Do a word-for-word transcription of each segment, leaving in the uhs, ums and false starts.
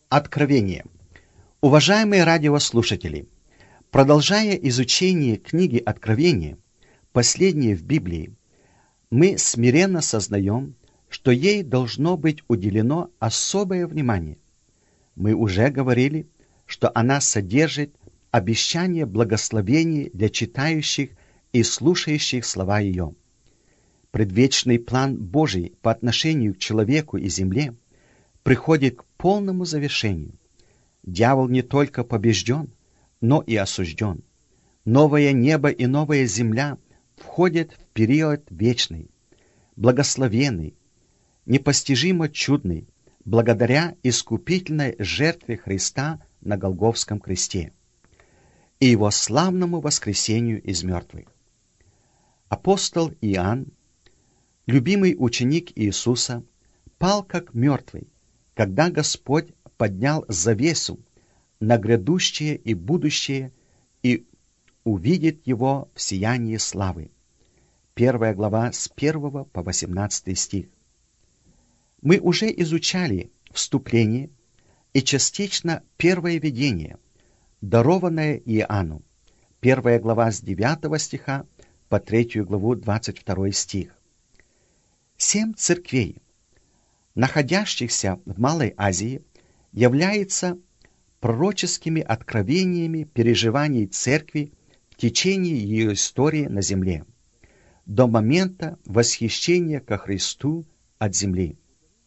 Откровение. Уважаемые радиослушатели, продолжая изучение книги Откровения, последней в Библии, мы смиренно сознаем, что ей должно быть уделено особое внимание. Мы уже говорили, что она содержит обещание благословений для читающих и слушающих слова ее. Предвечный план Божий по отношению к человеку и земле приходит к полному завершению. Дьявол не только побежден, но и осужден. Новое небо и новая земля входят в период вечный, благословенный, непостижимо чудный, благодаря искупительной жертве Христа на Голгофском кресте и его славному воскресению из мертвых. Апостол Иоанн, любимый ученик Иисуса, пал как мертвый, когда Господь поднял завесу на грядущее и будущее и увидит его в сиянии славы. Первая глава с первого по восемнадцатый стих. Мы уже изучали вступление и частично первое видение, дарованное Иоанну, первая глава с девятого стиха по третью главу двадцать второй стих. Семь церквей, находящихся в Малой Азии, являются пророческими откровениями переживаний церкви в течение ее истории на земле, до момента восхищения ко Христу от земли.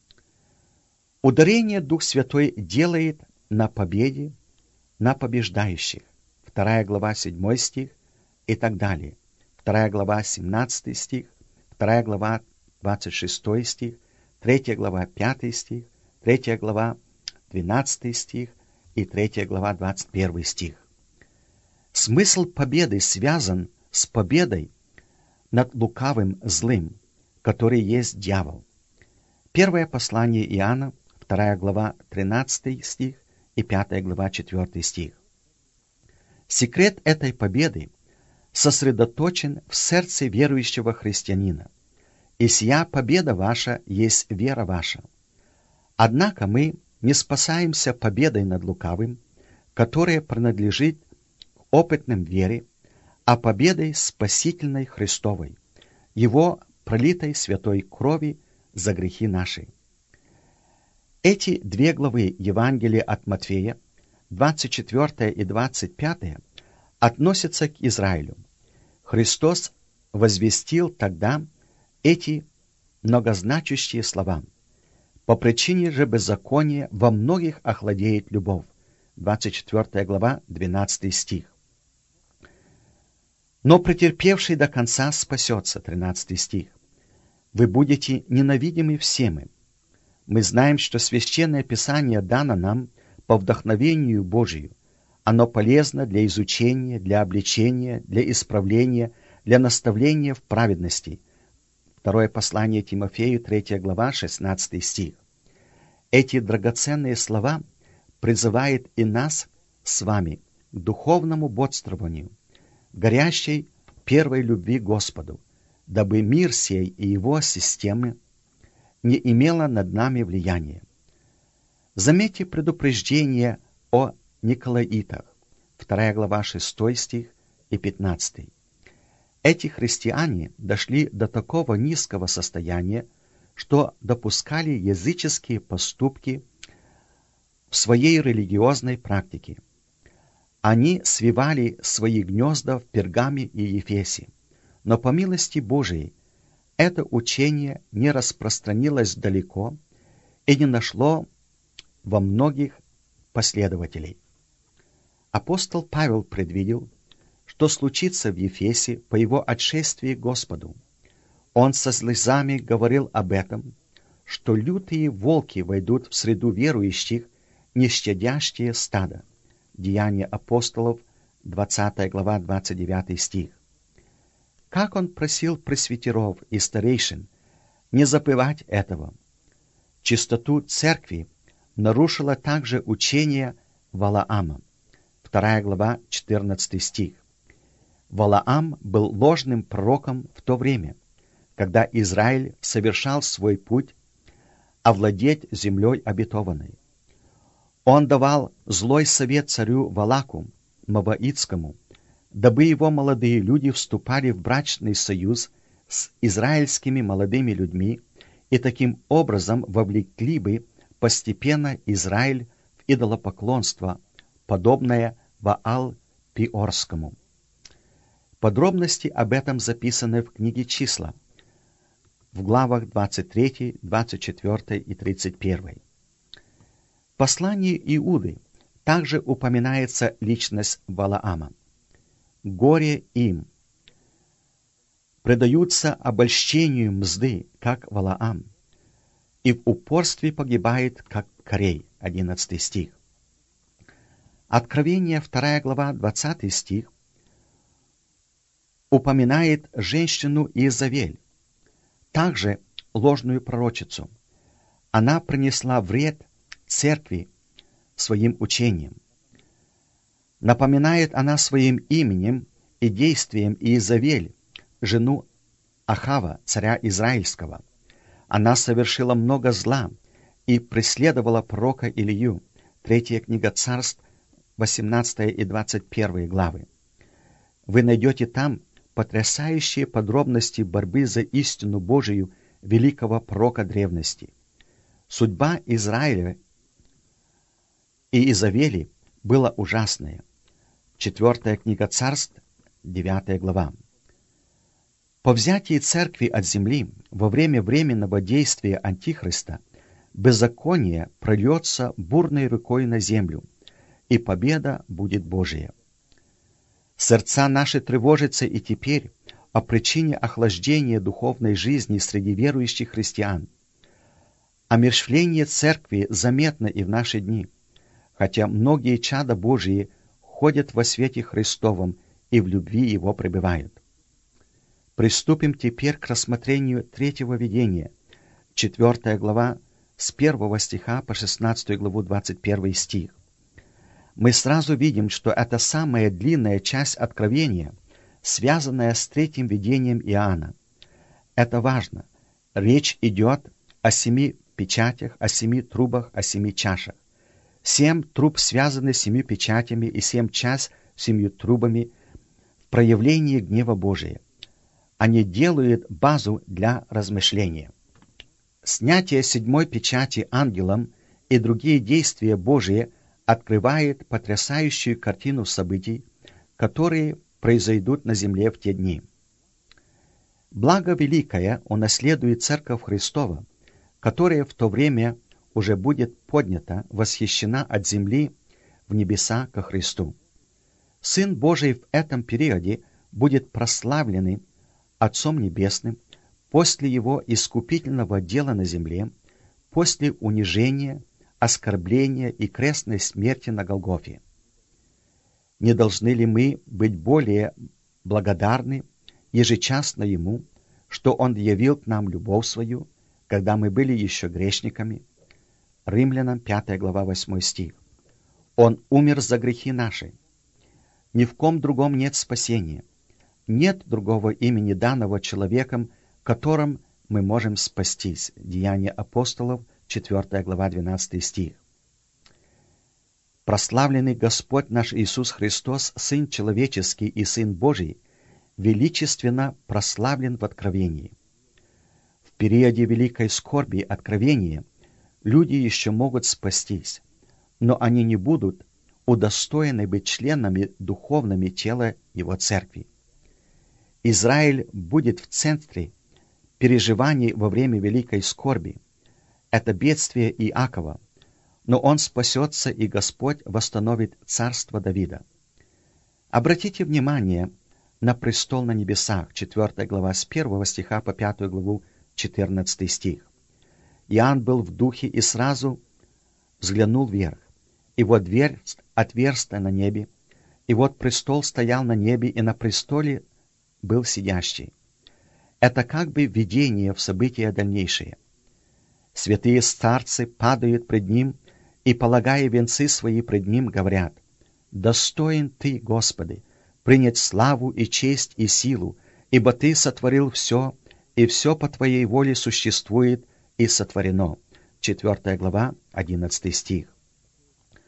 Ударение Дух Святой делает на победе, на побеждающих. Вторая глава, седьмой стих и так далее. Вторая глава, семнадцатый стих. Вторая глава, двадцать шестой стих. Третья глава, пятый стих. Третья глава, двенадцатый стих. И третья глава, двадцать первый стих. Смысл победы связан с победой над лукавым злым, который есть дьявол. Первое послание Иоанна, вторая глава, тринадцатый стих и пятая глава, четвёртый стих. Секрет этой победы сосредоточен в сердце верующего христианина. И сия победа ваша есть вера ваша. Однако мы не спасаемся победой над лукавым, которая принадлежит опытным вере, а победой спасительной Христовой, Его пролитой святой крови за грехи наши. Эти две главы Евангелия от Матфея, двадцать четвёртая и двадцать пятая, относятся к Израилю. Христос возвестил тогда эти многозначащие слова. По причине же беззакония во многих охладеет любовь. двадцать четвёртая глава, двенадцатый стих. Но претерпевший до конца спасется. тринадцатый стих. Вы будете ненавидимы всеми. Мы знаем, что Священное Писание дано нам по вдохновению Божию. Оно полезно для изучения, для обличения, для исправления, для наставления в праведности. Второе послание Тимофею, третья глава, шестнадцатый стих. Эти драгоценные слова призывают и нас с вами к духовному бодствованию, горящей первой любви Господу, дабы мир сей и его системы не имело над нами влияния. Заметьте предупреждение о Николаитах, вторая глава, шестой стих и пятнадцатый. Эти христиане дошли до такого низкого состояния, что допускали языческие поступки в своей религиозной практике. Они свивали свои гнезда в Пергаме и Ефесе, но по милости Божией это учение не распространилось далеко и не нашло во многих последователей. Апостол Павел предвидел, что случится в Ефесе по его отшествии к Господу. Он со слезами говорил об этом, что лютые волки войдут в среду верующих, не щадящие стада. Деяния апостолов, двадцатая глава, двадцать девятый стих. Как он просил пресвитеров и старейшин не забывать этого. Чистоту церкви нарушило также учение Валаама. Вторая глава, четырнадцатый стих. Валаам был ложным пророком в то время, когда Израиль совершал свой путь овладеть землей обетованной. Он давал злой совет царю Валаку, Маваитскому, дабы его молодые люди вступали в брачный союз с израильскими молодыми людьми и таким образом вовлекли бы постепенно Израиль в идолопоклонство, подобное Ваал-Пиорскому. Подробности об этом записаны в книге «Числа» в главах двадцать три, двадцать четыре и тридцать один. В послании Иуды также упоминается личность Валаама. «Горе им! Предаются обольщению мзды, как Валаам, и в упорстве погибает, как Корей». одиннадцатый стих. Откровение, вторая глава, двадцатый стих, упоминает женщину Иезавель, также ложную пророчицу. Она принесла вред церкви своим учением. Напоминает она своим именем и действием Иезавель, жену Ахава, царя Израильского. Она совершила много зла и преследовала пророка Илию. Третья книга Царств, восемнадцатая и двадцать первая главы. Вы найдете там потрясающие подробности борьбы за истину Божию великого пророка древности. Судьба Израиля и Иезавели была ужасная. Четвертая книга Царств, девятая глава. По взятии церкви от земли во время временного действия Антихриста беззаконие прольется бурной рекой на землю, и победа будет Божия. Сердца наши тревожатся и теперь о причине охлаждения духовной жизни среди верующих христиан. Омершвление церкви заметно и в наши дни, хотя многие чада Божии ходят во свете Христовом и в любви Его пребывают. Приступим теперь к рассмотрению третьего видения, четвертая глава, с первого стиха по шестнадцатую главу, двадцать первый стих. Мы сразу видим, что это самая длинная часть Откровения, связанная с третьим видением Иоанна. Это важно. Речь идет о семи печатях, о семи трубах, о семи чашах. Семь труб связаны с семью печатями и семь чаш с семью трубами в проявлении гнева Божия. Они делают базу для размышления. Снятие седьмой печати ангелом и другие действия Божии открывает потрясающую картину событий, которые произойдут на земле в те дни. Благо великое унаследует Церковь Христова, которая в то время уже будет поднята, восхищена от земли в небеса ко Христу. Сын Божий в этом периоде будет прославленный Отцом Небесным после Его искупительного дела на земле, после унижения, оскорбления и крестной смерти на Голгофе. Не должны ли мы быть более благодарны ежечасно Ему, что Он явил к нам любовь свою, когда мы были еще грешниками? Римлянам пятая глава, восьмой стих. Он умер за грехи наши. Ни в ком другом нет спасения. Нет другого имени данного человеком, которым мы можем спастись. Деяния апостолов, четвертая глава, двенадцатый стих. Прославленный Господь наш Иисус Христос, Сын человеческий и Сын Божий, величественно прославлен в Откровении. В периоде великой скорби Откровения люди еще могут спастись, но они не будут удостоены быть членами духовными тела Его Церкви. Израиль будет в центре переживаний во время великой скорби. Это бедствие Иакова, но он спасется, и Господь восстановит царство Давида. Обратите внимание на престол на небесах, четвертая глава, с первого стиха по пятую главу, четырнадцатый стих. Иоанн был в духе и сразу взглянул вверх, и вот дверь отверстая на небе, и вот престол стоял на небе, и на престоле был сидящий. Это как бы видение в события дальнейшие. Святые старцы падают пред Ним и, полагая венцы свои пред Ним, говорят: «Достоин Ты, Господи, принять славу и честь и силу, ибо Ты сотворил все, и все по Твоей воле существует и сотворено». Четвертая глава, одиннадцатый стих.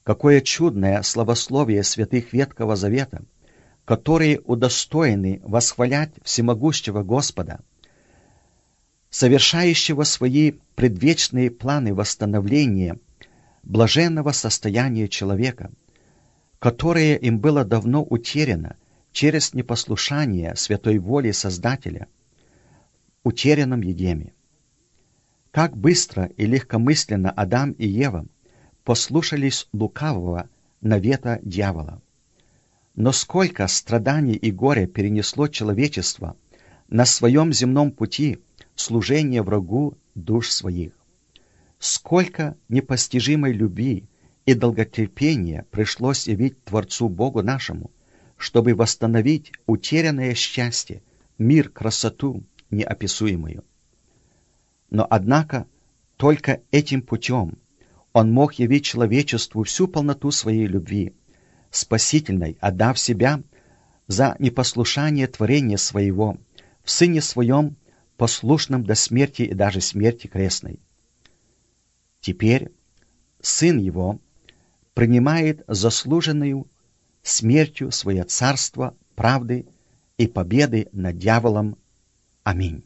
Какое чудное славословие святых Ветхого Завета, которые удостоены восхвалять всемогущего Господа, совершающего свои предвечные планы восстановления блаженного состояния человека, которое им было давно утеряно через непослушание святой воли Создателя, в утерянном Едеме. Как быстро и легкомысленно Адам и Ева послушались лукавого навета дьявола. Но сколько страданий и горя перенесло человечество на своем земном пути служения врагу душ своих. Сколько непостижимой любви и долготерпения пришлось явить Творцу Богу нашему, чтобы восстановить утерянное счастье, мир, красоту неописуемую. Но, однако, только этим путем Он мог явить человечеству всю полноту своей любви, спасительной, отдав себя за непослушание творения своего, в Сыне Своем, послушном до смерти и даже смерти крестной. Теперь Сын Его принимает заслуженную смертью свое царство правды и победы над дьяволом. Аминь.